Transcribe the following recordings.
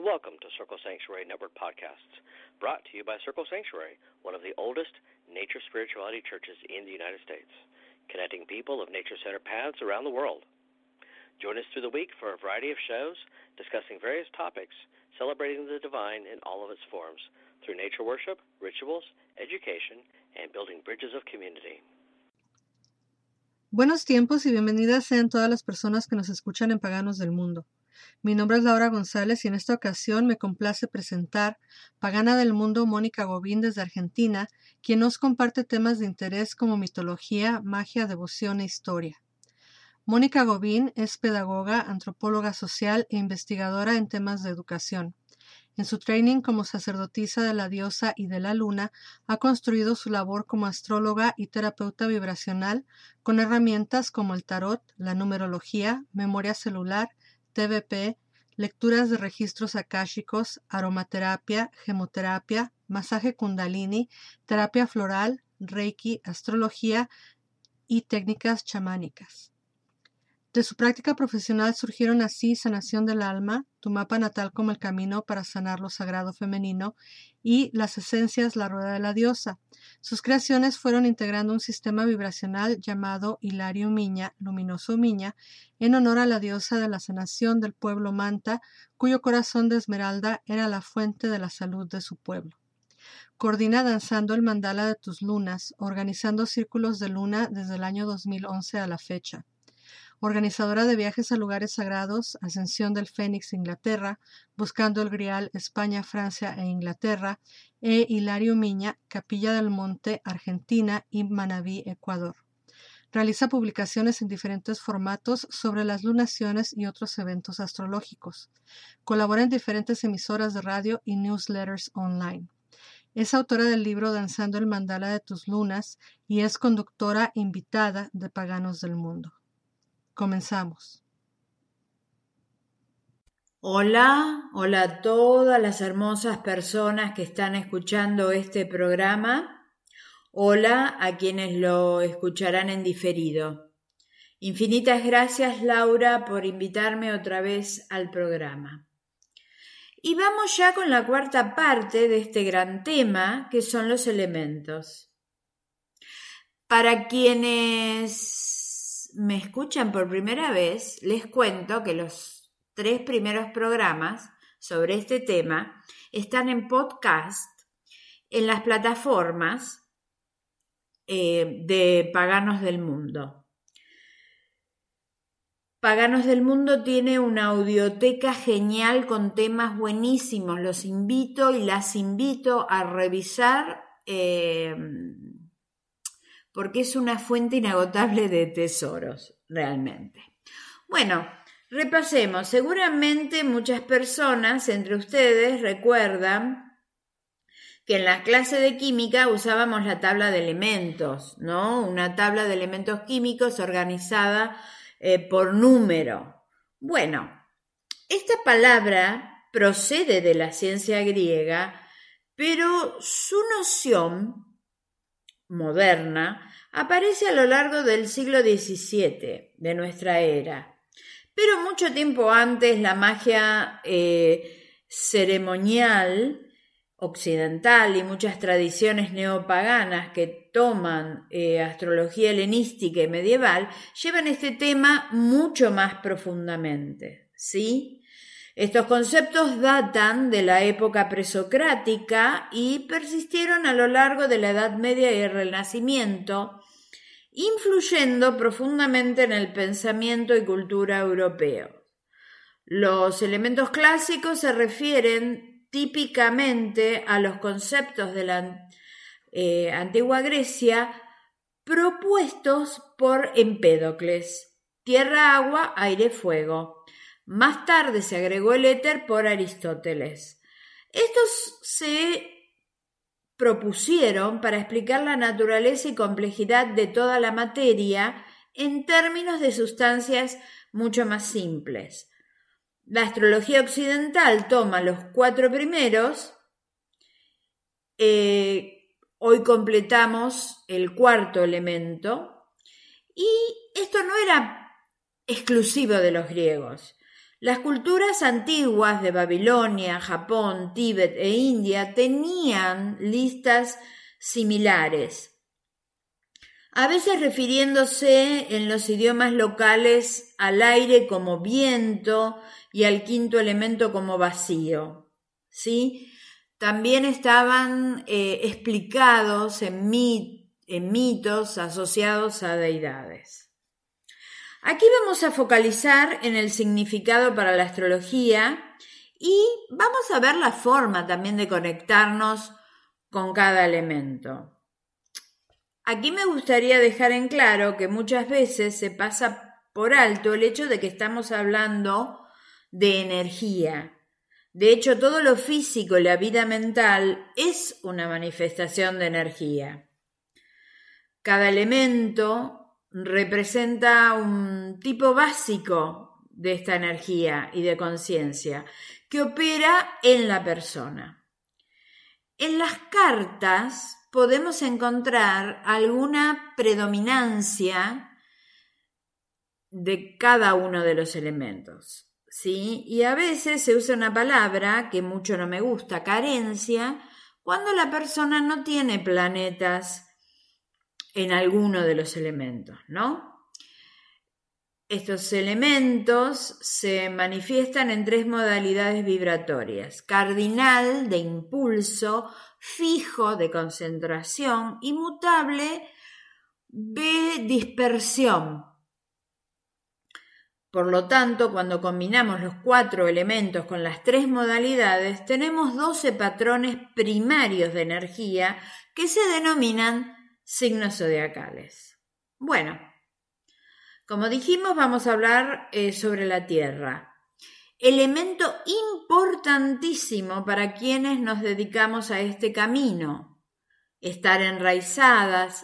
Welcome to Circle Sanctuary Network Podcasts, brought to you by Circle Sanctuary, one of the oldest nature spirituality churches in the United States, connecting people of nature-centered paths around the world. Join us through the week for a variety of shows discussing various topics, celebrating the divine in all of its forms, through nature worship, rituals, education, and building bridges of community. Buenos tiempos y bienvenidas sean todas las personas que nos escuchan en Paganos del Mundo. Mi nombre es Laura González y en esta ocasión me complace presentar Pagana del Mundo Mónica Gobín desde Argentina, quien nos comparte temas de interés como mitología, magia, devoción e historia. Mónica Gobín es pedagoga, antropóloga social e investigadora en temas de educación. En su training como sacerdotisa de la diosa y de la luna, ha construido su labor como astróloga y terapeuta vibracional con herramientas como el tarot, la numerología, memoria celular, TVP, lecturas de registros akáshicos, aromaterapia, gemoterapia, masaje kundalini, terapia floral, reiki, astrología y técnicas chamánicas. De su práctica profesional surgieron así Sanación del Alma, Tu Mapa Natal como el Camino para Sanar lo Sagrado Femenino y Las Esencias, la Rueda de la Diosa. Sus creaciones fueron integrando un sistema vibracional llamado Hilario Miña, Luminoso Miña, en honor a la diosa de la sanación del pueblo Manta, cuyo corazón de esmeralda era la fuente de la salud de su pueblo. Coordina Danzando el Mandala de tus Lunas, organizando círculos de luna desde el año 2011 a la fecha. Organizadora de viajes a lugares sagrados, Ascensión del Fénix, Inglaterra, Buscando el Grial, España, Francia e Inglaterra, e Hilario Miña, Capilla del Monte, Argentina y Manabí, Ecuador. Realiza publicaciones en diferentes formatos sobre las lunaciones y otros eventos astrológicos. Colabora en diferentes emisoras de radio y newsletters online. Es autora del libro Danzando el Mandala de tus Lunas y es conductora invitada de Paganos del Mundo. Comenzamos. Hola a todas las hermosas personas que están escuchando este programa. Hola a quienes lo escucharán en diferido. Infinitas gracias, Laura, por invitarme otra vez al programa. Y vamos ya con la cuarta parte de este gran tema, que son los elementos. Para quienes me escuchan por primera vez, les cuento que los 3 primeros programas sobre este tema están en podcast en las plataformas de Paganos del Mundo. Paganos del Mundo tiene una audioteca genial con temas buenísimos. Los invito y las invito a revisar porque es una fuente inagotable de tesoros, realmente. Bueno, repasemos. Seguramente muchas personas entre ustedes recuerdan que en la clase de química usábamos la tabla de elementos, ¿no? Una tabla de elementos químicos organizada por número. Bueno, esta palabra procede de la ciencia griega, pero su noción moderna aparece a lo largo del siglo XVII de nuestra era. Pero mucho tiempo antes la magia ceremonial occidental y muchas tradiciones neopaganas que toman astrología helenística y medieval llevan este tema mucho más profundamente, ¿sí? Estos conceptos datan de la época presocrática y persistieron a lo largo de la Edad Media y el Renacimiento, influyendo profundamente en el pensamiento y cultura europeo. Los elementos clásicos se refieren típicamente a los conceptos de la antigua Grecia propuestos por Empédocles: tierra, agua, aire, fuego. Más tarde se agregó el éter por Aristóteles. Estos se propusieron para explicar la naturaleza y complejidad de toda la materia en términos de sustancias mucho más simples. La astrología occidental toma los 4 primeros, hoy completamos el 4º elemento, y esto no era exclusivo de los griegos. Las culturas antiguas de Babilonia, Japón, Tíbet e India tenían listas similares, a veces refiriéndose en los idiomas locales al aire como viento y al quinto elemento como vacío, ¿sí? También estaban explicados en mitos asociados a deidades. Aquí vamos a focalizar en el significado para la astrología y vamos a ver la forma también de conectarnos con cada elemento. Aquí me gustaría dejar en claro que muchas veces se pasa por alto el hecho de que estamos hablando de energía. De hecho, todo lo físico y la vida mental es una manifestación de energía. Cada elemento representa un tipo básico de esta energía y de conciencia que opera en la persona. En las cartas podemos encontrar alguna predominancia de cada uno de los elementos, ¿sí? Y a veces se usa una palabra que mucho no me gusta, carencia, cuando la persona no tiene planetas en alguno de los elementos, ¿no? Estos elementos se manifiestan en 3 modalidades vibratorias: cardinal, de impulso; fijo, de concentración; y mutable, de dispersión. Por lo tanto, cuando combinamos los 4 elementos con las 3 modalidades, tenemos 12 patrones primarios de energía que se denominan signos zodiacales. Bueno, como dijimos, vamos a hablar sobre la Tierra, elemento importantísimo para quienes nos dedicamos a este camino. Estar enraizados,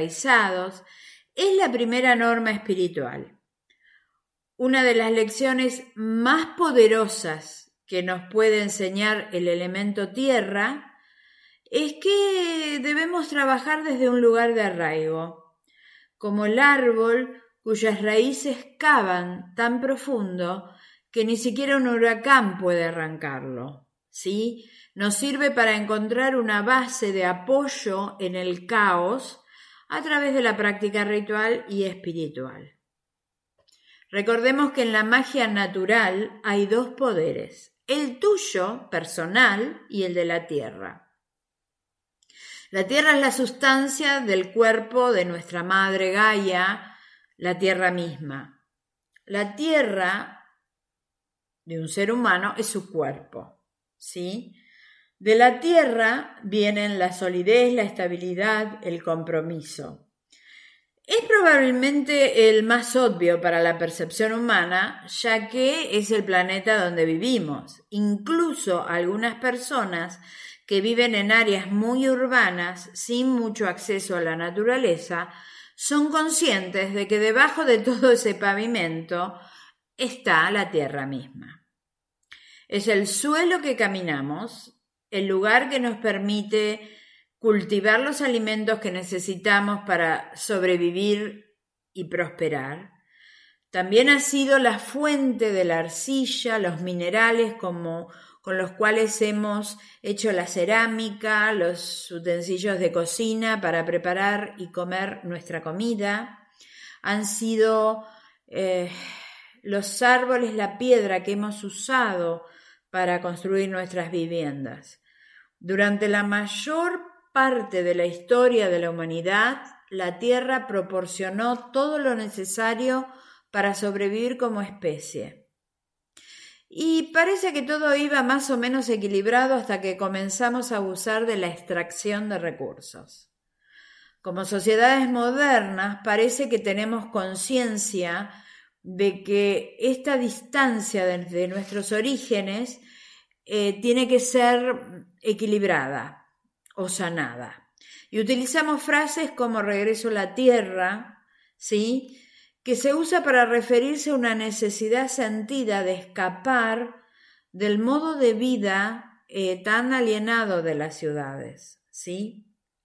es la primera norma espiritual. Una de las lecciones más poderosas que nos puede enseñar el elemento Tierra es que debemos trabajar desde un lugar de arraigo, como el árbol cuyas raíces cavan tan profundo que ni siquiera un huracán puede arrancarlo, ¿sí? Nos sirve para encontrar una base de apoyo en el caos a través de la práctica ritual y espiritual. Recordemos que en la magia natural hay 2 poderes, el tuyo, personal, y el de la Tierra. La Tierra es la sustancia del cuerpo de nuestra madre Gaia, la Tierra misma. La Tierra de un ser humano es su cuerpo, ¿sí? De la Tierra vienen la solidez, la estabilidad, el compromiso. Es probablemente el más obvio para la percepción humana, ya que es el planeta donde vivimos. Incluso algunas personas que viven en áreas muy urbanas, sin mucho acceso a la naturaleza, son conscientes de que debajo de todo ese pavimento está la Tierra misma. Es el suelo que caminamos, el lugar que nos permite cultivar los alimentos que necesitamos para sobrevivir y prosperar. También ha sido la fuente de la arcilla, los minerales con los cuales hemos hecho la cerámica, los utensilios de cocina para preparar y comer nuestra comida. Han sido los árboles, la piedra que hemos usado para construir nuestras viviendas. Durante la mayor parte de la historia de la humanidad, la Tierra proporcionó todo lo necesario para sobrevivir como especie. Y parece que todo iba más o menos equilibrado hasta que comenzamos a abusar de la extracción de recursos. Como sociedades modernas, parece que tenemos conciencia de que esta distancia de nuestros orígenes tiene que ser equilibrada o sanada. Y utilizamos frases como regreso a la tierra, ¿sí?, que se usa para referirse a una necesidad sentida de escapar del modo de vida tan alienado de las ciudades, ¿sí?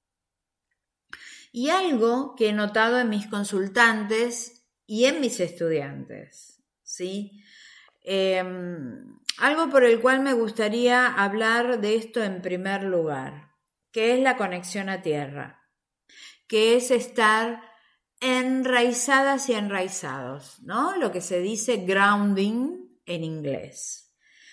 Y algo que he notado en mis consultantes y en mis estudiantes, ¿sí? Algo por el cual me gustaría hablar de esto en primer lugar, que es la conexión a tierra, que es estar enraizadas y enraizados, ¿no? Lo que se dice grounding en inglés.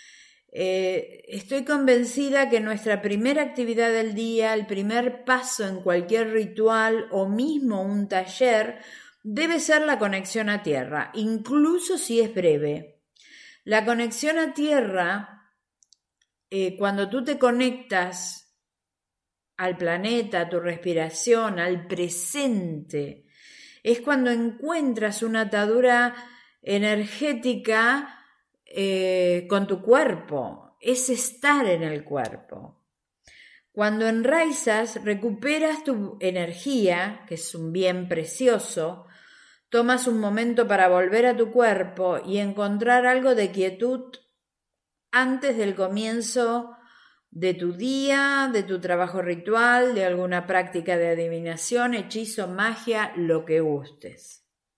Estoy convencida que nuestra primera actividad del día, el primer paso en cualquier ritual o mismo un taller, debe ser la conexión a tierra, incluso si es breve. La conexión a tierra, cuando tú te conectas al planeta, a tu respiración, al presente, es cuando encuentras una atadura energética con tu cuerpo, es estar en el cuerpo. Cuando enraizas, recuperas tu energía, que es un bien precioso, tomas un momento para volver a tu cuerpo y encontrar algo de quietud antes del comienzo de tu día, de tu trabajo ritual, de alguna práctica de adivinación, hechizo, magia, lo que gustes.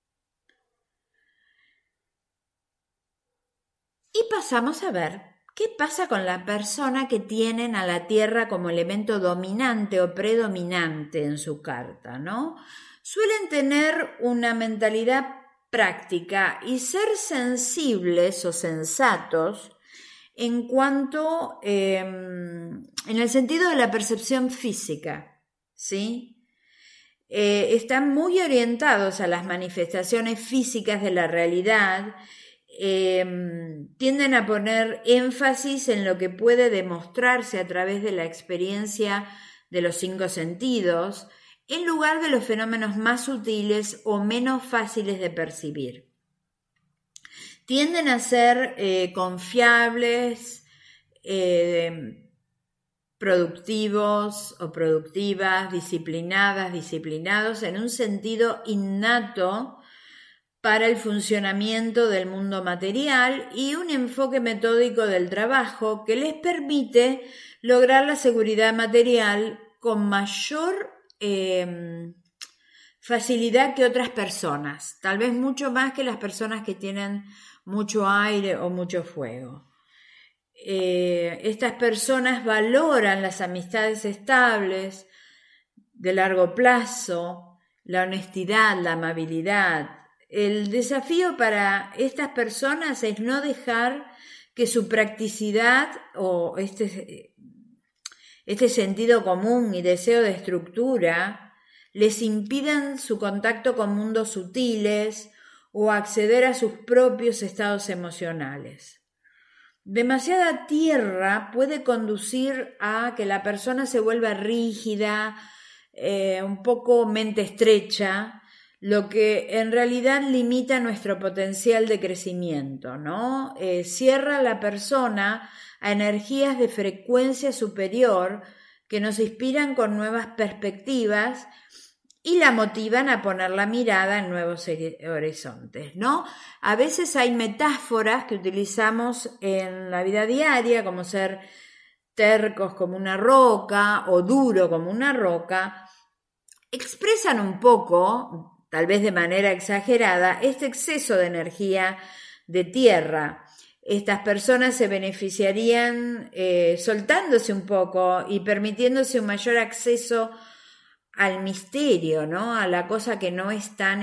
Y pasamos a ver qué pasa con la persona que tienen a la tierra como elemento dominante o predominante en su carta, ¿no? Suelen tener una mentalidad práctica y ser sensibles o sensatos en cuanto, en el sentido de la percepción física, ¿sí? Están muy orientados a las manifestaciones físicas de la realidad, tienden a poner énfasis en lo que puede demostrarse a través de la experiencia de los 5 sentidos, en lugar de los fenómenos más sutiles o menos fáciles de percibir. Tienden a ser confiables, productivos o productivas, disciplinadas, disciplinados en un sentido innato para el funcionamiento del mundo material y un enfoque metódico del trabajo que les permite lograr la seguridad material con mayor facilidad que otras personas, tal vez mucho más que las personas que tienen mucho aire o mucho fuego. Estas personas valoran las amistades estables, de largo plazo, la honestidad, la amabilidad. El desafío para estas personas es no dejar que su practicidad o este sentido común y deseo de estructura les impidan su contacto con mundos sutiles o acceder a sus propios estados emocionales. Demasiada tierra puede conducir a que la persona se vuelva rígida, un poco mente estrecha, lo que en realidad limita nuestro potencial de crecimiento, ¿no? Cierra a la persona a energías de frecuencia superior que nos inspiran con nuevas perspectivas y la motivan a poner la mirada en nuevos horizontes, ¿no? A veces hay metáforas que utilizamos en la vida diaria, como ser tercos como una roca o duro como una roca, expresan un poco, tal vez de manera exagerada, este exceso de energía de tierra. Estas personas se beneficiarían soltándose un poco y permitiéndose un mayor acceso al misterio, ¿no? A la cosa que no es tan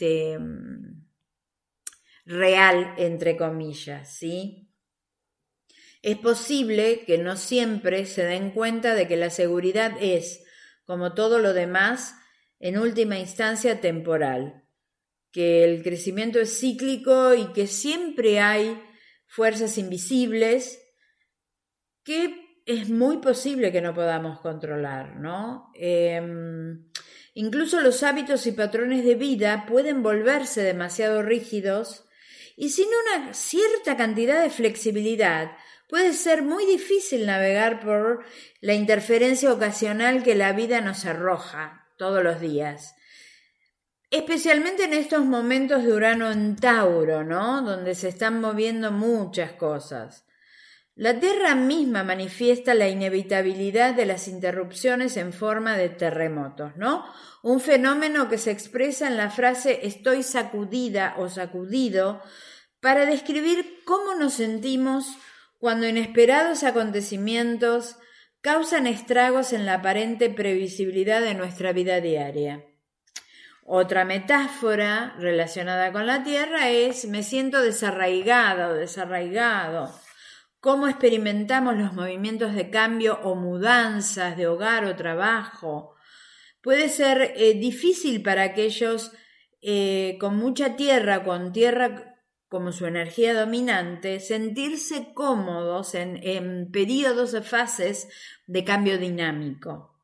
real, entre comillas, ¿sí? Es posible que no siempre se den cuenta de que la seguridad es, como todo lo demás, en última instancia temporal, que el crecimiento es cíclico y que siempre hay fuerzas invisibles que es muy posible que no podamos controlar, ¿no? Incluso los hábitos y patrones de vida pueden volverse demasiado rígidos y sin una cierta cantidad de flexibilidad puede ser muy difícil navegar por la interferencia ocasional que la vida nos arroja todos los días. Especialmente en estos momentos de Urano en Tauro, ¿no? Donde se están moviendo muchas cosas. La Tierra misma manifiesta la inevitabilidad de las interrupciones en forma de terremotos, ¿no? Un fenómeno que se expresa en la frase estoy sacudida o sacudido para describir cómo nos sentimos cuando inesperados acontecimientos causan estragos en la aparente previsibilidad de nuestra vida diaria. Otra metáfora relacionada con la tierra es me siento desarraigada o desarraigado. Cómo experimentamos los movimientos de cambio o mudanzas de hogar o trabajo. Puede ser difícil para aquellos con mucha tierra, con tierra como su energía dominante, sentirse cómodos en periodos de fases de cambio dinámico.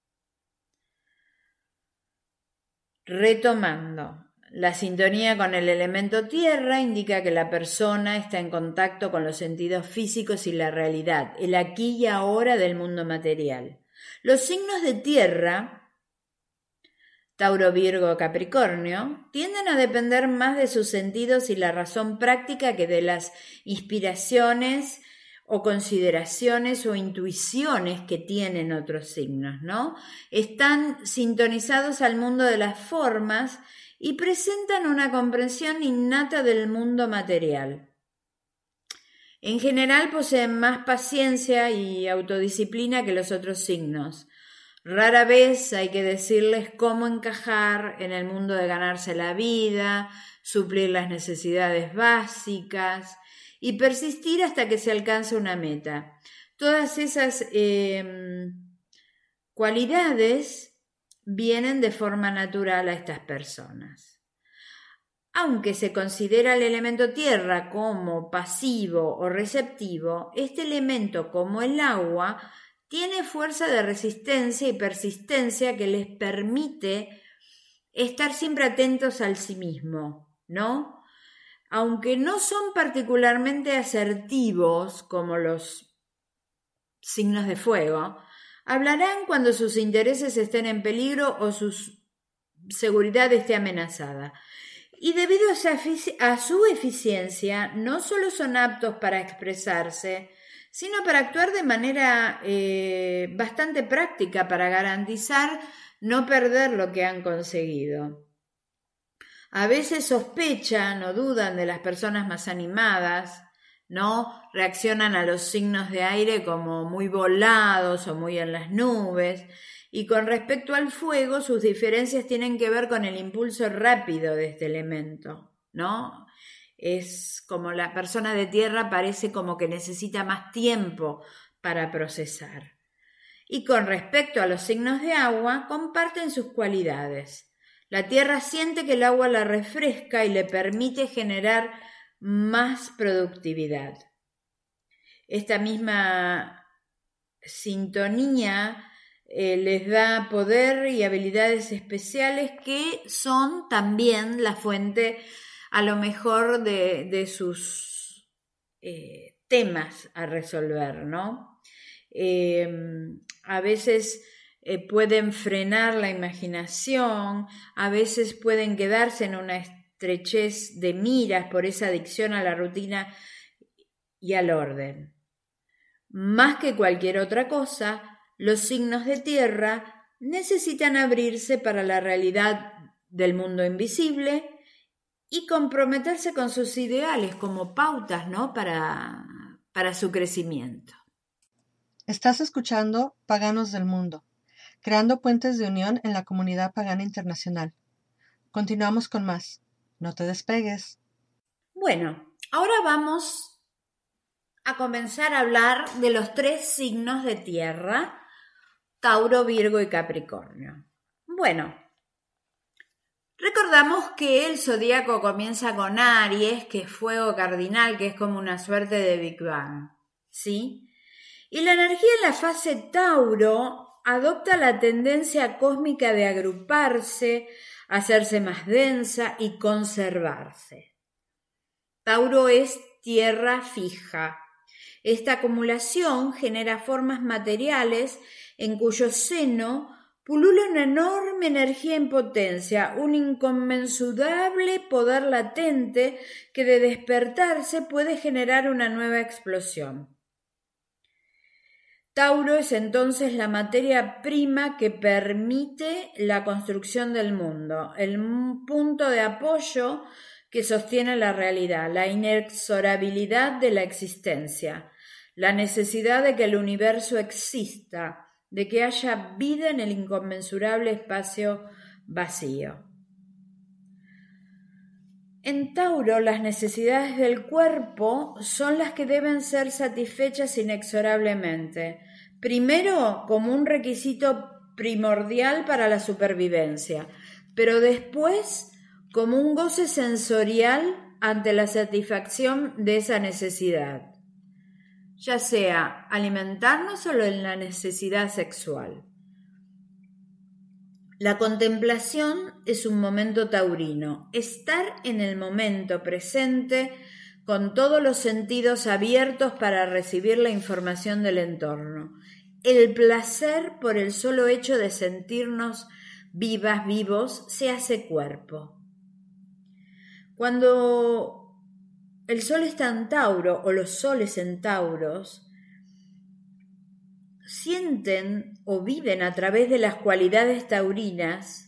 Retomando, la sintonía con el elemento tierra indica que la persona está en contacto con los sentidos físicos y la realidad, el aquí y ahora del mundo material. Los signos de tierra, Tauro, Virgo, Capricornio, tienden a depender más de sus sentidos y la razón práctica que de las inspiraciones o consideraciones o intuiciones que tienen otros signos, ¿no? Están sintonizados al mundo de las formas y presentan una comprensión innata del mundo material. En general poseen más paciencia y autodisciplina que los otros signos. Rara vez hay que decirles cómo encajar en el mundo de ganarse la vida, suplir las necesidades básicas y persistir hasta que se alcance una meta. Todas esas cualidades vienen de forma natural a estas personas. Aunque se considera el elemento tierra como pasivo o receptivo, este elemento, como el agua, tiene fuerza de resistencia y persistencia que les permite estar siempre atentos al sí mismo, ¿no? Aunque no son particularmente asertivos como los signos de fuego, hablarán cuando sus intereses estén en peligro o su seguridad esté amenazada. Y debido a su eficiencia, no solo son aptos para expresarse, sino para actuar de manera bastante práctica para garantizar no perder lo que han conseguido. A veces sospechan o dudan de las personas más animadas, ¿no? Reaccionan a los signos de aire como muy volados o muy en las nubes, y con respecto al fuego, sus diferencias tienen que ver con el impulso rápido de este elemento, ¿no? Es como la persona de tierra parece como que necesita más tiempo para procesar. Y con respecto a los signos de agua, comparten sus cualidades. La tierra siente que el agua la refresca y le permite generar más productividad. Esta misma sintonía les da poder y habilidades especiales que son también la fuente a lo mejor de sus temas a resolver, ¿no? A veces pueden frenar la imaginación, a veces pueden quedarse en una estrechez de miras por esa adicción a la rutina y al orden. Más que cualquier otra cosa, los signos de tierra necesitan abrirse para la realidad del mundo invisible y comprometerse con sus ideales como pautas, ¿no? para su crecimiento. Estás escuchando Paganos del Mundo, creando puentes de unión en la comunidad pagana internacional. Continuamos con más. No te despegues. Bueno, ahora vamos a comenzar a hablar de los 3 signos de tierra, Tauro, Virgo y Capricornio. Bueno, recordamos que el zodíaco comienza con Aries, que es fuego cardinal, que es como una suerte de Big Bang, ¿sí? Y la energía en la fase Tauro adopta la tendencia cósmica de agruparse, hacerse más densa y conservarse. Tauro es tierra fija. Esta acumulación genera formas materiales en cuyo seno pulula una enorme energía en potencia, un inconmensurable poder latente que de despertarse puede generar una nueva explosión. Tauro es entonces la materia prima que permite la construcción del mundo, el punto de apoyo que sostiene la realidad, la inexorabilidad de la existencia, la necesidad de que el universo exista, de que haya vida en el inconmensurable espacio vacío. En Tauro, las necesidades del cuerpo son las que deben ser satisfechas inexorablemente. Primero, como un requisito primordial para la supervivencia, pero después como un goce sensorial ante la satisfacción de esa necesidad, ya sea alimentarnos o en la necesidad sexual. La contemplación es un momento taurino, estar en el momento presente con todos los sentidos abiertos para recibir la información del entorno. El placer por el solo hecho de sentirnos vivas, vivos, se hace cuerpo. Cuando el sol está en Tauro o los soles en Tauros, sienten o viven a través de las cualidades taurinas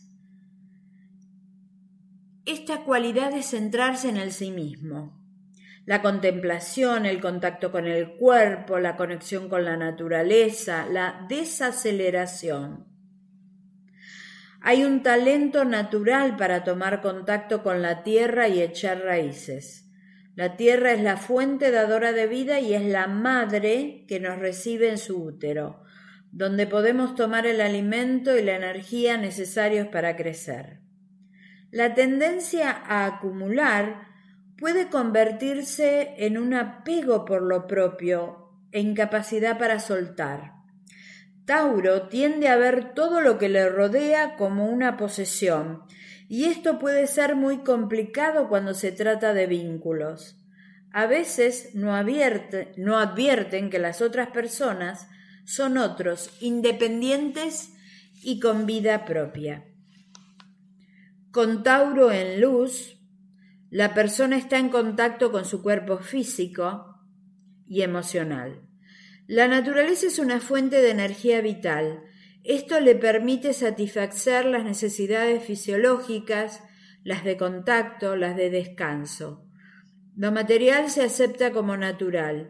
esta cualidad de centrarse en el sí mismo. La contemplación, el contacto con el cuerpo, la conexión con la naturaleza, la desaceleración. Hay un talento natural para tomar contacto con la tierra y echar raíces. La tierra es la fuente dadora de vida y es la madre que nos recibe en su útero, donde podemos tomar el alimento y la energía necesarios para crecer. La tendencia a acumular puede convertirse en un apego por lo propio e incapacidad para soltar. Tauro tiende a ver todo lo que le rodea como una posesión, y esto puede ser muy complicado cuando se trata de vínculos. A veces no advierten que las otras personas son otros, independientes y con vida propia. Con Tauro en luz, la persona está en contacto con su cuerpo físico y emocional. La naturaleza es una fuente de energía vital. Esto le permite satisfacer las necesidades fisiológicas, las de contacto, las de descanso. Lo material se acepta como natural.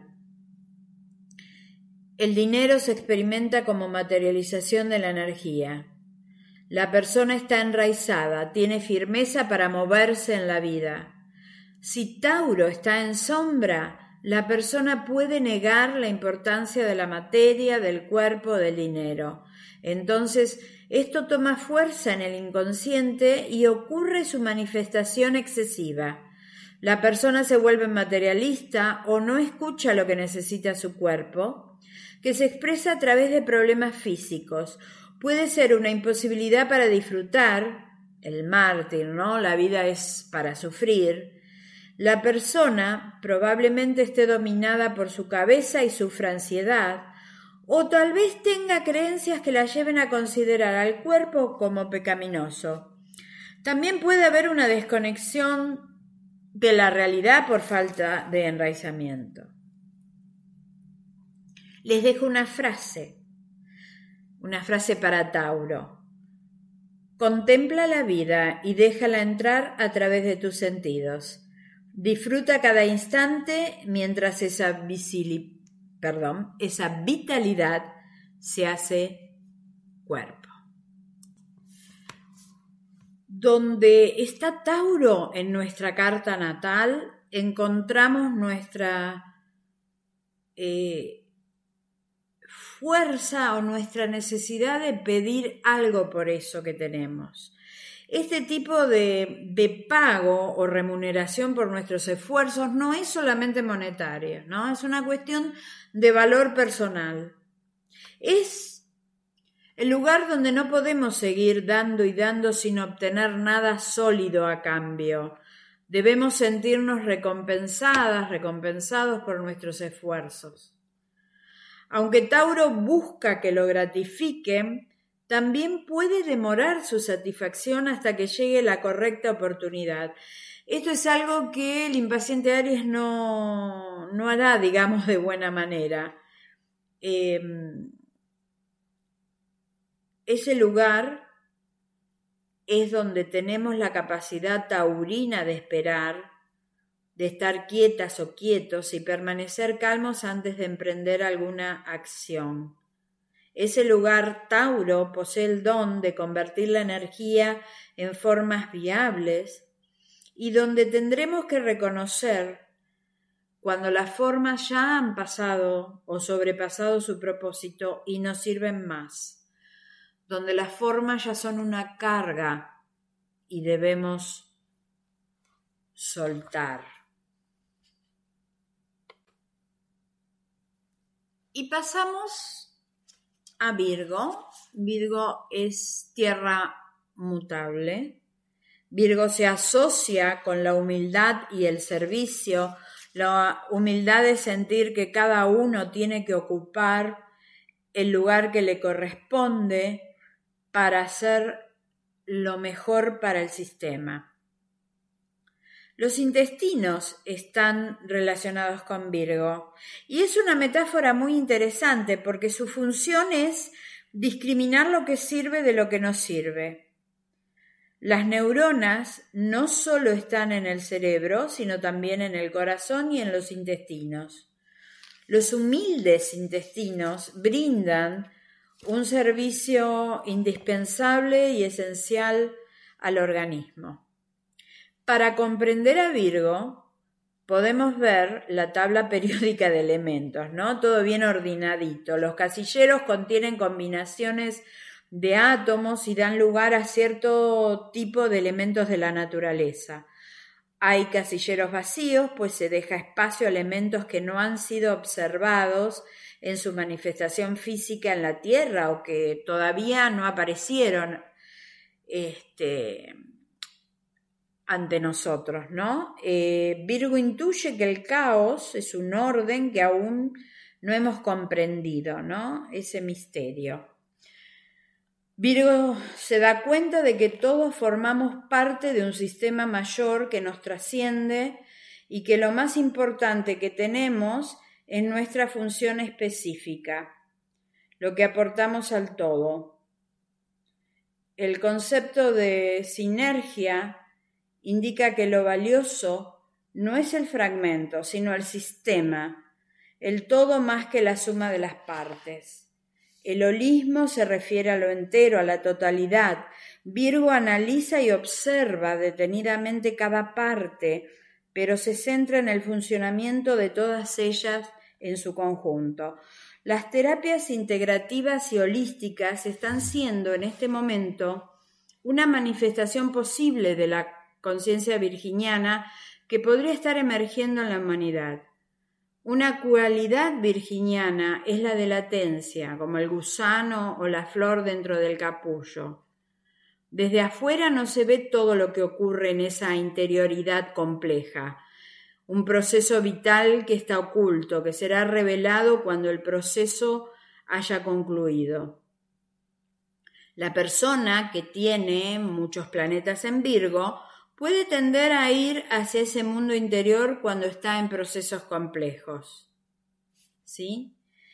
El dinero se experimenta como materialización de la energía. La persona está enraizada, tiene firmeza para moverse en la vida. Si Tauro está en sombra, la persona puede negar la importancia de la materia, del cuerpo, del dinero. Entonces, esto toma fuerza en el inconsciente y ocurre su manifestación excesiva. La persona se vuelve materialista o no escucha lo que necesita su cuerpo, que se expresa a través de problemas físicos. Puede ser una imposibilidad para disfrutar, el mártir, ¿no? La vida es para sufrir. La persona probablemente esté dominada por su cabeza y sufra ansiedad, o tal vez tenga creencias que la lleven a considerar al cuerpo como pecaminoso. También puede haber una desconexión de la realidad por falta de enraizamiento. Les dejo una frase para Tauro. Contempla la vida y déjala entrar a través de tus sentidos. Disfruta cada instante mientras esa vitalidad se hace cuerpo. Donde está Tauro en nuestra carta natal, encontramos nuestra fuerza o nuestra necesidad de pedir algo por eso que tenemos. Este tipo de pago o remuneración por nuestros esfuerzos no es solamente monetario, ¿no? Es una cuestión de valor personal. Es el lugar donde no podemos seguir dando y dando sin obtener nada sólido a cambio. Debemos sentirnos recompensados por nuestros esfuerzos. Aunque Tauro busca que lo gratifiquen, también puede demorar su satisfacción hasta que llegue la correcta oportunidad. Esto es algo que el impaciente Aries no hará, digamos, de buena manera. Ese lugar es donde tenemos la capacidad taurina de esperar, de estar quietas o quietos y permanecer calmos antes de emprender alguna acción. Ese lugar Tauro posee el don de convertir la energía en formas viables y donde tendremos que reconocer cuando las formas ya han pasado o sobrepasado su propósito y no sirven más, donde las formas ya son una carga y debemos soltar. Y pasamos a Virgo. Virgo es tierra mutable. Virgo se asocia con la humildad y el servicio. La humildad es sentir que cada uno tiene que ocupar el lugar que le corresponde para hacer lo mejor para el sistema. Los intestinos están relacionados con Virgo y es una metáfora muy interesante porque su función es discriminar lo que sirve de lo que no sirve. Las neuronas no solo están en el cerebro, sino también en el corazón y en los intestinos. Los humildes intestinos brindan un servicio indispensable y esencial al organismo. Para comprender a Virgo, podemos ver la tabla periódica de elementos, ¿no? Todo bien ordenadito. Los casilleros contienen combinaciones de átomos y dan lugar a cierto tipo de elementos de la naturaleza. Hay casilleros vacíos, pues se deja espacio a elementos que no han sido observados en su manifestación física en la Tierra o que todavía no aparecieron ante nosotros, ¿no? Virgo intuye que el caos es un orden que aún no hemos comprendido, ¿no? Ese misterio. Virgo se da cuenta de que todos formamos parte de un sistema mayor que nos trasciende y que lo más importante que tenemos es nuestra función específica, lo que aportamos al todo. El concepto de sinergia indica que lo valioso no es el fragmento, sino el sistema, el todo más que la suma de las partes. El holismo se refiere a lo entero, a la totalidad. Virgo analiza y observa detenidamente cada parte, pero se centra en el funcionamiento de todas ellas en su conjunto. Las terapias integrativas y holísticas están siendo en este momento una manifestación posible de la conciencia virginiana que podría estar emergiendo en la humanidad. Una cualidad virginiana es la de latencia, como el gusano o la flor dentro del capullo. Desde afuera no se ve todo lo que ocurre en esa interioridad compleja, un proceso vital que está oculto, que será revelado cuando el proceso haya concluido. La persona que tiene muchos planetas en Virgo puede tender a ir hacia ese mundo interior cuando está en procesos complejos. ¿Sí?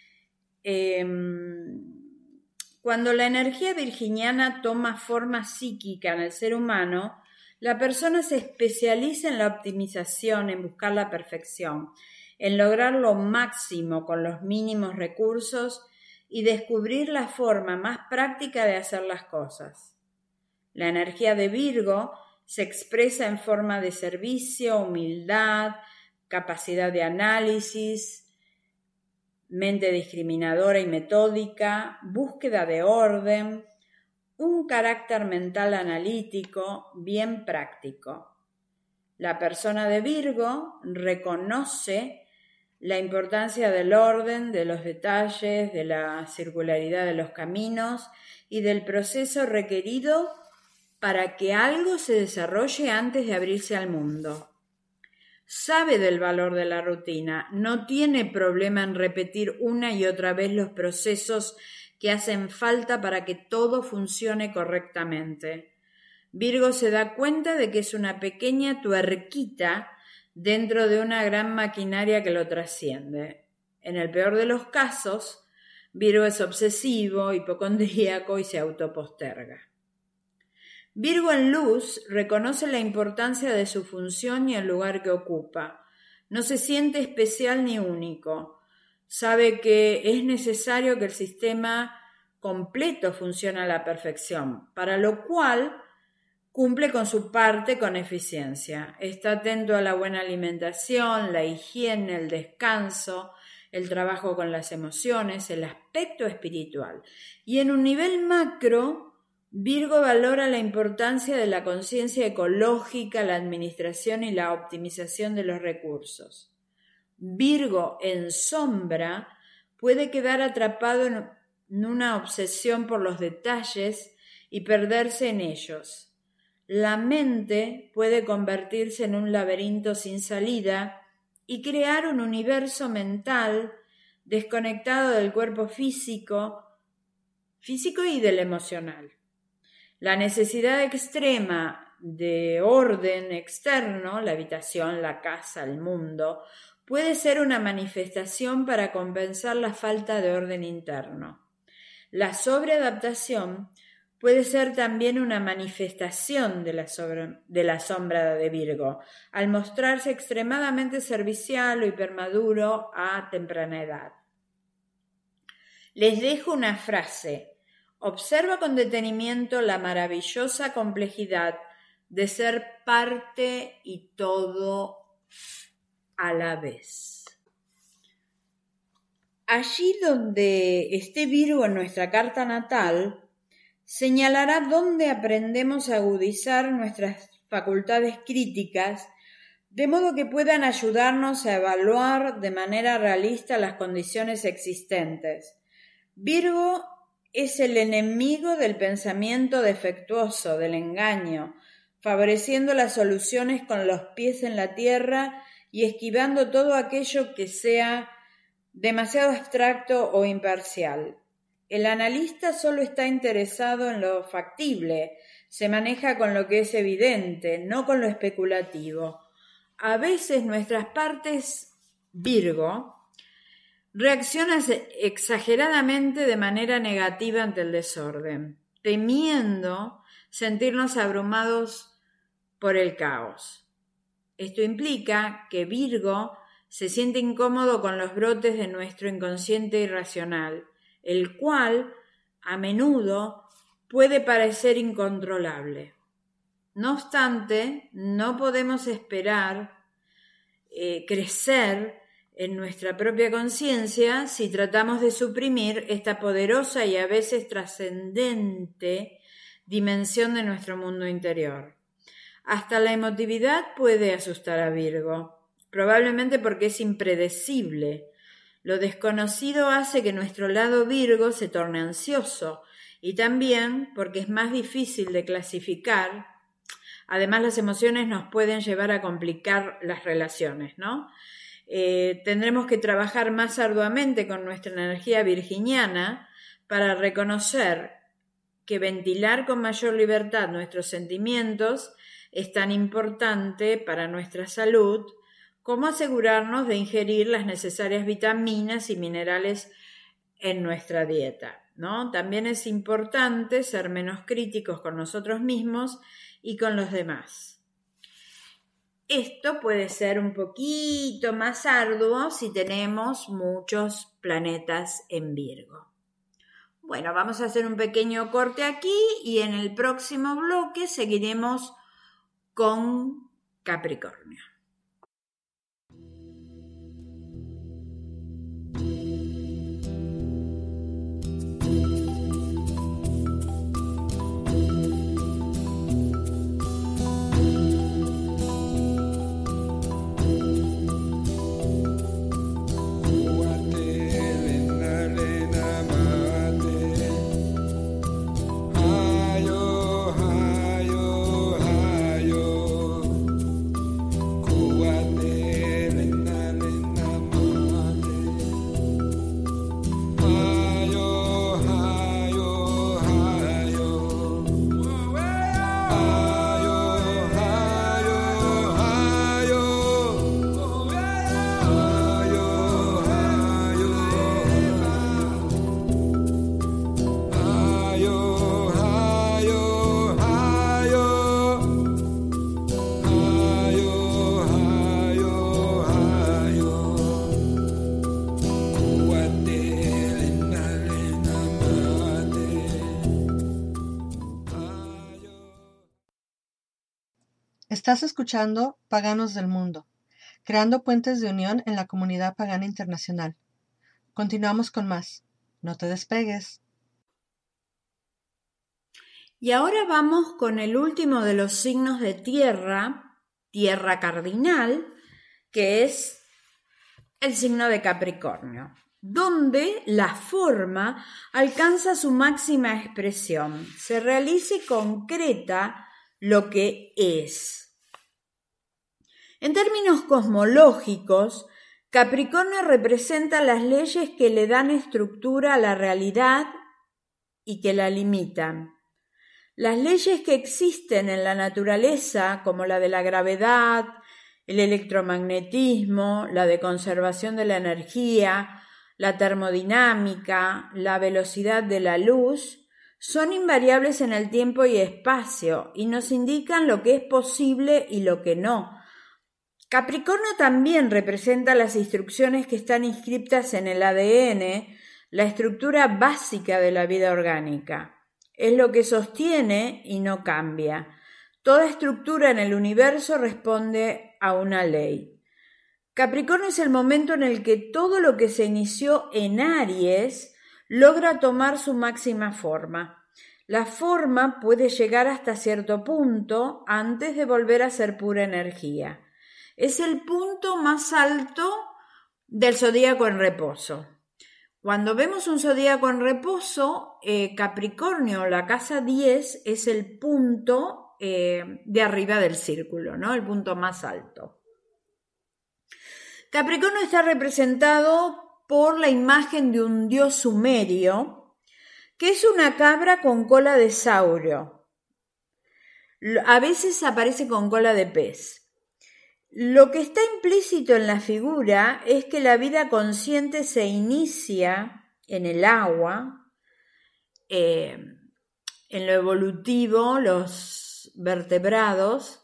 Cuando la energía virginiana toma forma psíquica en el ser humano, la persona se especializa en la optimización, en buscar la perfección, en lograr lo máximo con los mínimos recursos y descubrir la forma más práctica de hacer las cosas. La energía de Virgo se expresa en forma de servicio, humildad, capacidad de análisis, mente discriminadora y metódica, búsqueda de orden, un carácter mental analítico bien práctico. La persona de Virgo reconoce la importancia del orden, de los detalles, de la circularidad de los caminos y del proceso requerido para que algo se desarrolle antes de abrirse al mundo. Sabe del valor de la rutina, no tiene problema en repetir una y otra vez los procesos que hacen falta para que todo funcione correctamente. Virgo se da cuenta de que es una pequeña tuerquita dentro de una gran maquinaria que lo trasciende. En el peor de los casos, Virgo es obsesivo, hipocondríaco y se autoposterga. Virgo en luz reconoce la importancia de su función y el lugar que ocupa. No se siente especial ni único. Sabe que es necesario que el sistema completo funcione a la perfección, para lo cual cumple con su parte con eficiencia. Está atento a la buena alimentación, la higiene, el descanso, el trabajo con las emociones, el aspecto espiritual. Y en un nivel macro, Virgo valora la importancia de la conciencia ecológica, la administración y la optimización de los recursos. Virgo en sombra puede quedar atrapado en una obsesión por los detalles y perderse en ellos. La mente puede convertirse en un laberinto sin salida y crear un universo mental desconectado del cuerpo físico y del emocional. La necesidad extrema de orden externo, la habitación, la casa, el mundo, puede ser una manifestación para compensar la falta de orden interno. La sobreadaptación puede ser también una manifestación de la sombra de Virgo, al mostrarse extremadamente servicial o hipermaduro a temprana edad. Les dejo una frase. Observa con detenimiento la maravillosa complejidad de ser parte y todo a la vez. Allí donde esté Virgo en nuestra carta natal, señalará dónde aprendemos a agudizar nuestras facultades críticas, de modo que puedan ayudarnos a evaluar de manera realista las condiciones existentes. Virgo es el enemigo del pensamiento defectuoso, del engaño, favoreciendo las soluciones con los pies en la tierra y esquivando todo aquello que sea demasiado abstracto o imparcial. El analista solo está interesado en lo factible, se maneja con lo que es evidente, no con lo especulativo. A veces nuestras partes Virgo reaccionan exageradamente de manera negativa ante el desorden, temiendo sentirnos abrumados por el caos. Esto implica que Virgo se siente incómodo con los brotes de nuestro inconsciente irracional, el cual a menudo puede parecer incontrolable. No obstante, no podemos esperar crecer en nuestra propia conciencia si tratamos de suprimir esta poderosa y a veces trascendente dimensión de nuestro mundo interior. Hasta la emotividad puede asustar a Virgo, probablemente porque es impredecible. Lo desconocido hace que nuestro lado Virgo se torne ansioso y también porque es más difícil de clasificar. Además, las emociones nos pueden llevar a complicar las relaciones, ¿no? Tendremos que trabajar más arduamente con nuestra energía virginiana para reconocer que ventilar con mayor libertad nuestros sentimientos es tan importante para nuestra salud como asegurarnos de ingerir las necesarias vitaminas y minerales en nuestra dieta, ¿no? También es importante ser menos críticos con nosotros mismos y con los demás. Esto puede ser un poquito más arduo si tenemos muchos planetas en Virgo. Bueno, vamos a hacer un pequeño corte aquí y en el próximo bloque seguiremos con Capricornio. Estás escuchando Paganos del Mundo, creando puentes de unión en la comunidad pagana internacional. Continuamos con más. No te despegues. Y ahora vamos con el último de los signos de tierra cardinal, que es el signo de Capricornio, donde la forma alcanza su máxima expresión, se realiza y concreta lo que es. En términos cosmológicos, Capricornio representa las leyes que le dan estructura a la realidad y que la limitan. Las leyes que existen en la naturaleza, como la de la gravedad, el electromagnetismo, la de conservación de la energía, la termodinámica, la velocidad de la luz, son invariables en el tiempo y espacio y nos indican lo que es posible y lo que no. Capricornio también representa las instrucciones que están inscritas en el ADN, la estructura básica de la vida orgánica. Es lo que sostiene y no cambia. Toda estructura en el universo responde a una ley. Capricornio es el momento en el que todo lo que se inició en Aries logra tomar su máxima forma. La forma puede llegar hasta cierto punto antes de volver a ser pura energía. Es el punto más alto del zodíaco en reposo. Cuando vemos un zodíaco en reposo, Capricornio, la casa 10, es el punto de arriba del círculo, ¿no? El punto más alto. Capricornio está representado por la imagen de un dios sumerio, que es una cabra con cola de saurio. A veces aparece con cola de pez. Lo que está implícito en la figura es que la vida consciente se inicia en el agua. En lo evolutivo, los vertebrados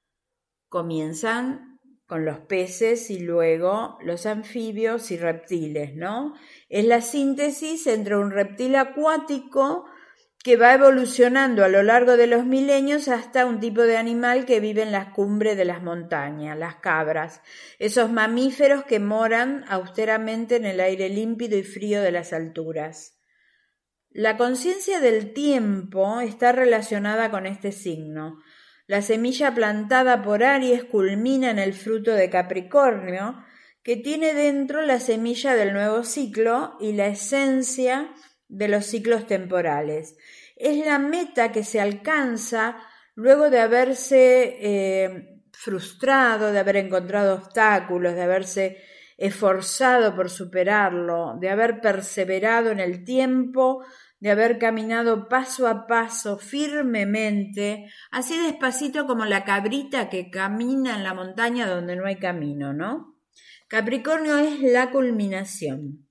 comienzan con los peces y luego los anfibios y reptiles, ¿no? Es la síntesis entre un reptil acuático que va evolucionando a lo largo de los milenios hasta un tipo de animal que vive en las cumbres de las montañas, las cabras, esos mamíferos que moran austeramente en el aire límpido y frío de las alturas. La conciencia del tiempo está relacionada con este signo. La semilla plantada por Aries culmina en el fruto de Capricornio, que tiene dentro la semilla del nuevo ciclo y la esencia de los ciclos temporales. Es la meta que se alcanza luego de haberse frustrado, de haber encontrado obstáculos, de haberse esforzado por superarlo, de haber perseverado en el tiempo, de haber caminado paso a paso firmemente, así despacito como la cabrita que camina en la montaña donde no hay camino, ¿no? Capricornio es la culminación.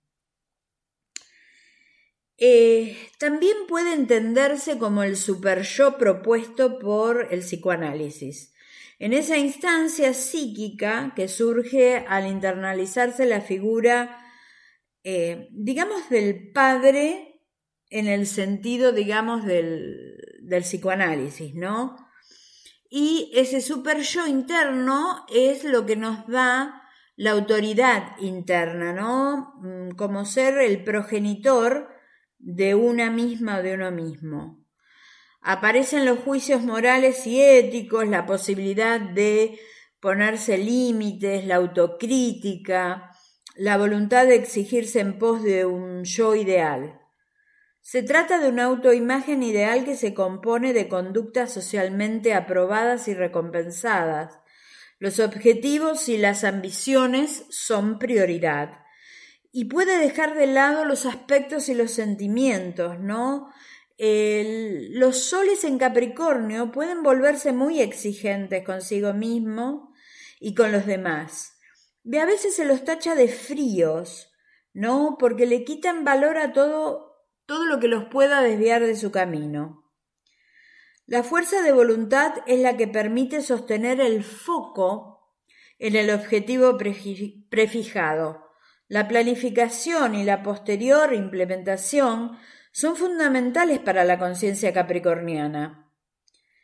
También puede entenderse como el superyo propuesto por el psicoanálisis. En esa instancia psíquica que surge al internalizarse la figura, digamos, del padre en el sentido, digamos, del psicoanálisis, ¿no? Y ese superyo interno es lo que nos da la autoridad interna, ¿no? Como ser el progenitor de una misma o de uno mismo. Aparecen los juicios morales y éticos, la posibilidad de ponerse límites, la autocrítica, la voluntad de exigirse en pos de un yo ideal. Se trata de una autoimagen ideal que se compone de conductas socialmente aprobadas y recompensadas. Los objetivos y las ambiciones son prioridad. Y puede dejar de lado los aspectos y los sentimientos, ¿no? Los soles en Capricornio pueden volverse muy exigentes consigo mismo y con los demás. Y a veces se los tacha de fríos, ¿no? Porque le quitan valor a todo lo que los pueda desviar de su camino. La fuerza de voluntad es la que permite sostener el foco en el objetivo prefijado. La planificación y la posterior implementación son fundamentales para la conciencia capricorniana.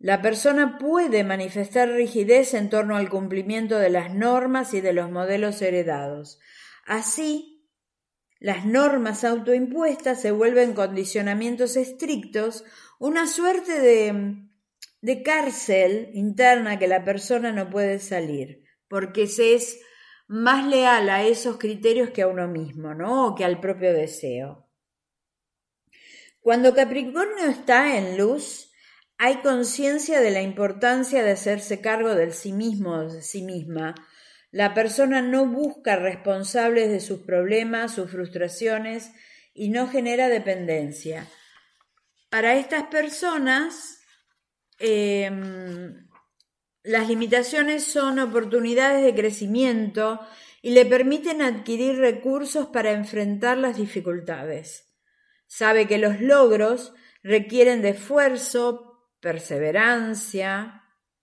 La persona puede manifestar rigidez en torno al cumplimiento de las normas y de los modelos heredados. Así, las normas autoimpuestas se vuelven condicionamientos estrictos, una suerte de cárcel interna que la persona no puede salir, porque se es más leal a esos criterios que a uno mismo, ¿no? O que al propio deseo. Cuando Capricornio está en luz, hay conciencia de la importancia de hacerse cargo del sí mismo o de sí misma. La persona no busca responsables de sus problemas, sus frustraciones y no genera dependencia. Para estas personas, las limitaciones son oportunidades de crecimiento y le permiten adquirir recursos para enfrentar las dificultades. Sabe que los logros requieren de esfuerzo, perseverancia,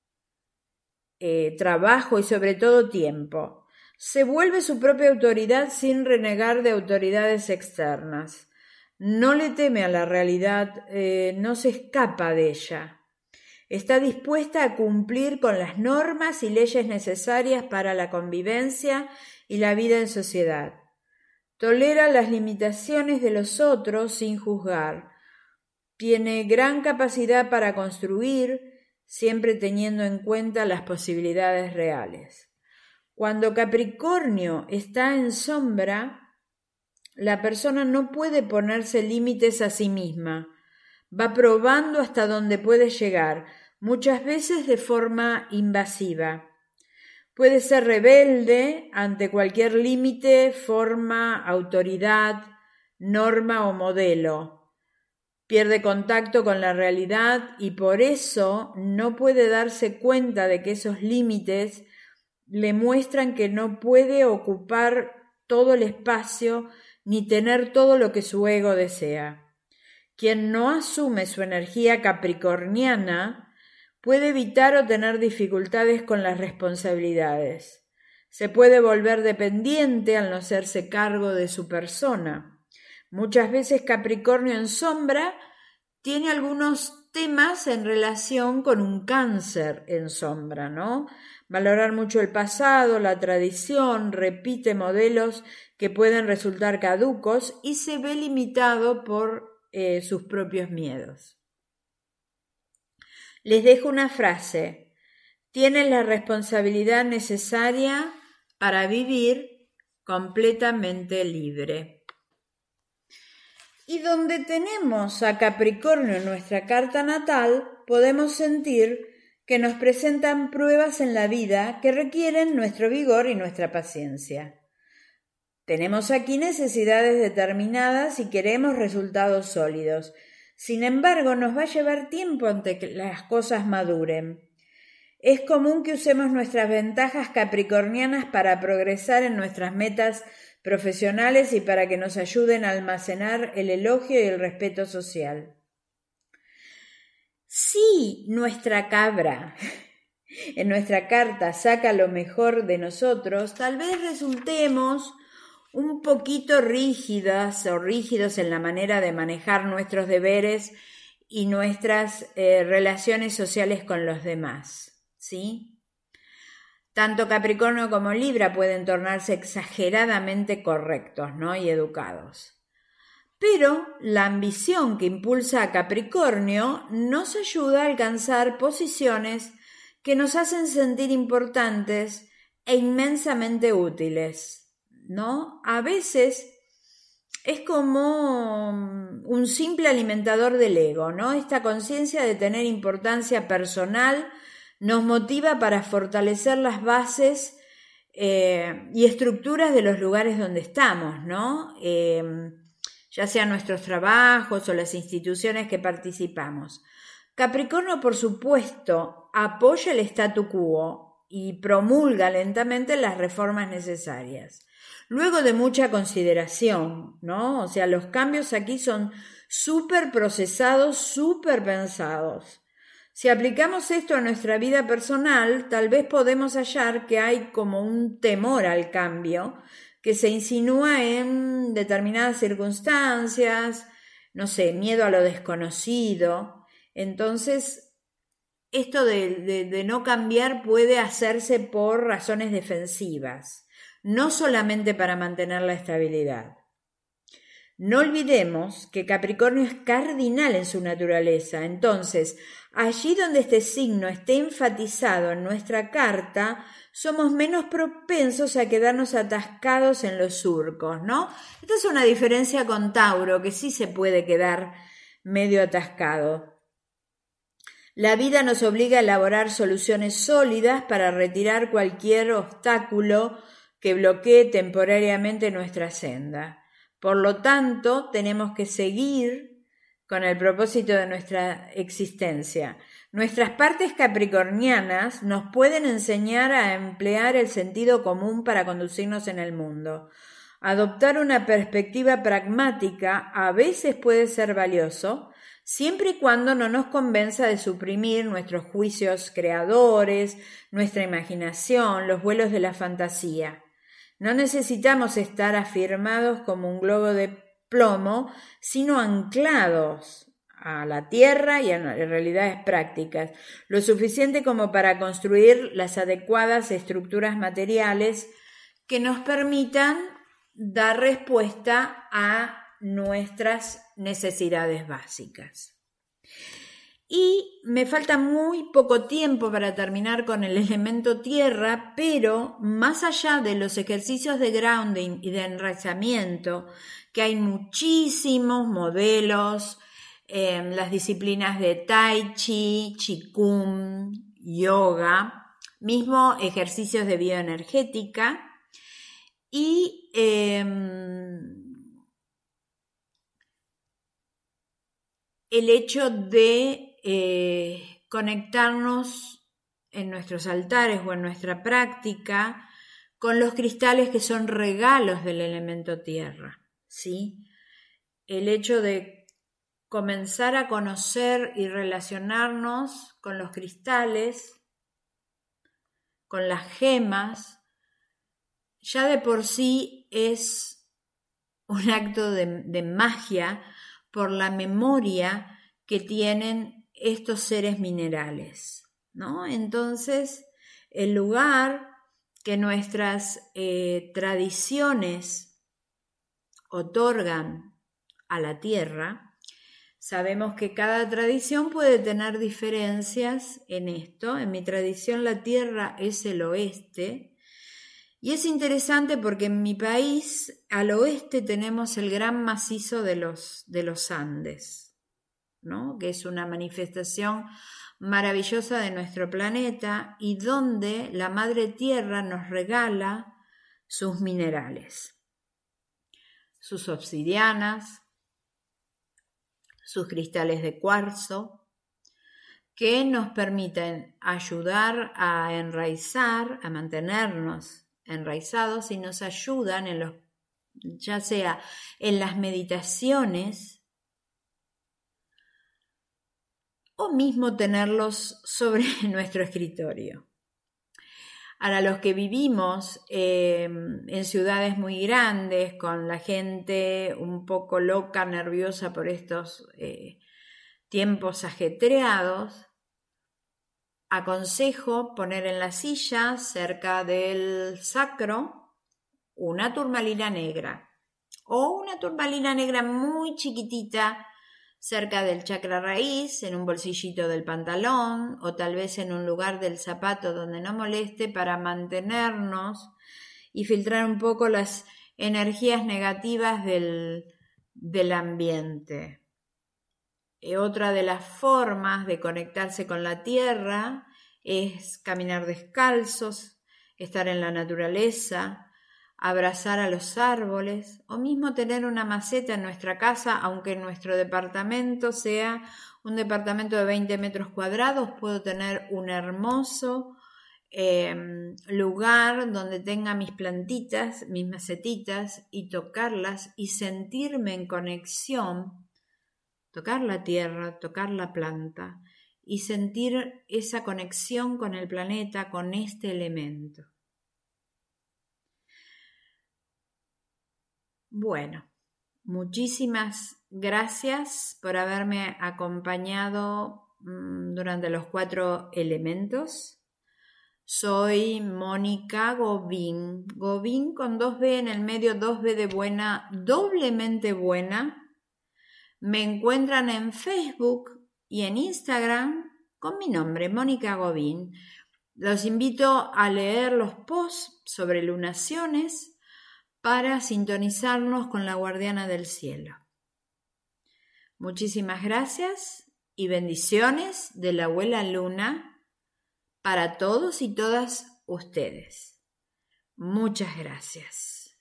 trabajo y sobre todo tiempo. Se vuelve su propia autoridad sin renegar de autoridades externas. No le teme a la realidad, no se escapa de ella. Está dispuesta a cumplir con las normas y leyes necesarias para la convivencia y la vida en sociedad. Tolera las limitaciones de los otros sin juzgar. Tiene gran capacidad para construir, siempre teniendo en cuenta las posibilidades reales. Cuando Capricornio está en sombra, la persona no puede ponerse límites a sí misma. Va probando hasta donde puede llegar, muchas veces de forma invasiva. Puede ser rebelde ante cualquier límite, forma, autoridad, norma o modelo. Pierde contacto con la realidad y por eso no puede darse cuenta de que esos límites le muestran que no puede ocupar todo el espacio ni tener todo lo que su ego desea. Quien no asume su energía capricorniana puede evitar o tener dificultades con las responsabilidades. Se puede volver dependiente al no hacerse cargo de su persona. Muchas veces Capricornio en sombra tiene algunos temas en relación con un Cáncer en sombra, ¿no? Valorar mucho el pasado, la tradición, repite modelos que pueden resultar caducos y se ve limitado por sus propios miedos. Les dejo una frase. Tienes la responsabilidad necesaria para vivir completamente libre. Y donde tenemos a Capricornio en nuestra carta natal, podemos sentir que nos presentan pruebas en la vida que requieren nuestro vigor y nuestra paciencia. Tenemos aquí necesidades determinadas y queremos resultados sólidos. Sin embargo, nos va a llevar tiempo ante que las cosas maduren. Es común que usemos nuestras ventajas capricornianas para progresar en nuestras metas profesionales y para que nos ayuden a almacenar el elogio y el respeto social. Si nuestra cabra en nuestra carta saca lo mejor de nosotros, tal vez resultemos un poquito rígidas o rígidos en la manera de manejar nuestros deberes y nuestras relaciones sociales con los demás, ¿sí? Tanto Capricornio como Libra pueden tornarse exageradamente correctos, ¿no? Y educados. Pero la ambición que impulsa a Capricornio nos ayuda a alcanzar posiciones que nos hacen sentir importantes e inmensamente útiles, ¿no? A veces es como un simple alimentador del ego, ¿no? Esta conciencia de tener importancia personal nos motiva para fortalecer las bases y estructuras de los lugares donde estamos, ¿no? Ya sean nuestros trabajos o las instituciones que participamos. Capricornio, por supuesto, apoya el statu quo y promulga lentamente las reformas necesarias. Luego de mucha consideración, ¿no? O sea, los cambios aquí son súper procesados, súper pensados. Si aplicamos esto a nuestra vida personal, tal vez podemos hallar que hay como un temor al cambio que se insinúa en determinadas circunstancias, no sé, miedo a lo desconocido. Entonces, esto de no cambiar puede hacerse por razones defensivas, no solamente para mantener la estabilidad. No olvidemos que Capricornio es cardinal en su naturaleza, entonces, allí donde este signo esté enfatizado en nuestra carta, somos menos propensos a quedarnos atascados en los surcos, ¿no? Esta es una diferencia con Tauro, que sí se puede quedar medio atascado. La vida nos obliga a elaborar soluciones sólidas para retirar cualquier obstáculo que bloquee temporariamente nuestra senda. Por lo tanto, tenemos que seguir con el propósito de nuestra existencia. Nuestras partes capricornianas nos pueden enseñar a emplear el sentido común para conducirnos en el mundo. Adoptar una perspectiva pragmática a veces puede ser valioso, siempre y cuando no nos convenza de suprimir nuestros juicios creadores, nuestra imaginación, los vuelos de la fantasía. No necesitamos estar afirmados como un globo de plomo, sino anclados a la tierra y a realidades prácticas, lo suficiente como para construir las adecuadas estructuras materiales que nos permitan dar respuesta a nuestras necesidades básicas. Y me falta muy poco tiempo para terminar con el elemento tierra, pero más allá de los ejercicios de grounding y de enraizamiento, que hay muchísimos modelos, las disciplinas de Tai Chi, Qigong, Yoga, mismo ejercicios de bioenergética y el hecho de conectarnos en nuestros altares o en nuestra práctica con los cristales que son regalos del elemento tierra, ¿sí? El hecho de comenzar a conocer y relacionarnos con los cristales, con las gemas, ya de por sí es un acto de magia por la memoria que tienen estos seres minerales, ¿no? Entonces, el lugar que nuestras tradiciones otorgan a la tierra, sabemos que cada tradición puede tener diferencias en esto. En mi tradición la tierra es el oeste, y es interesante porque en mi país al oeste tenemos el gran macizo de los Andes, ¿no? Que es una manifestación maravillosa de nuestro planeta y donde la Madre Tierra nos regala sus minerales, sus obsidianas, sus cristales de cuarzo, que nos permiten ayudar a enraizar, a mantenernos enraizados y nos ayudan ya sea en las meditaciones o mismo tenerlos sobre nuestro escritorio. Ahora, los que vivimos en ciudades muy grandes, con la gente un poco loca, nerviosa por estos tiempos ajetreados, aconsejo poner en la silla, cerca del sacro, una turmalina negra o una turmalina negra muy chiquitita cerca del chakra raíz, en un bolsillito del pantalón o tal vez en un lugar del zapato donde no moleste, para mantenernos y filtrar un poco las energías negativas del ambiente. Otra de las formas de conectarse con la tierra es caminar descalzos, estar en la naturaleza, abrazar a los árboles o mismo tener una maceta en nuestra casa, aunque nuestro departamento sea un departamento de 20 metros cuadrados, puedo tener un hermoso lugar donde tenga mis plantitas, mis macetitas y tocarlas y sentirme en conexión, tocar la tierra, tocar la planta y sentir esa conexión con el planeta, con este elemento. Bueno, muchísimas gracias por haberme acompañado durante los 4 elementos. Soy Mónica Govín. Govín con 2B en el medio, 2B de buena, doblemente buena. Me encuentran en Facebook y en Instagram con mi nombre, Mónica Govín. Los invito a leer los posts sobre lunaciones para sintonizarnos con la guardiana del cielo. Muchísimas gracias y bendiciones de la abuela Luna para todos y todas ustedes. Muchas gracias.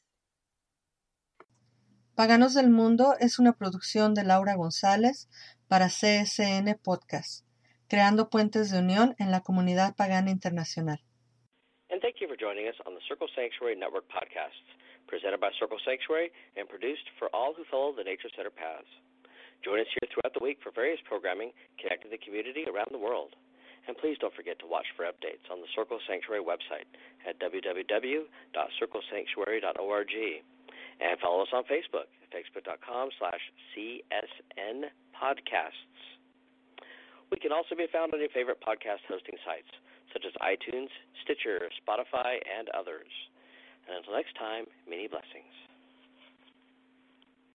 Paganos del Mundo es una producción de Laura González para CSN Podcast, creando puentes de unión en la comunidad pagana internacional. And thank you for joining us on the Circle Sanctuary Network podcasts, presented by Circle Sanctuary and produced for all who follow the Nature Center paths. Join us here throughout the week for various programming connecting the community around the world. And please don't forget to watch for updates on the Circle Sanctuary website at www.circlesanctuary.org. And follow us on Facebook at facebook.com/CSN Podcasts. We can also be found on your favorite podcast hosting sites, such as iTunes, Stitcher, Spotify, and others. And until next time, many blessings.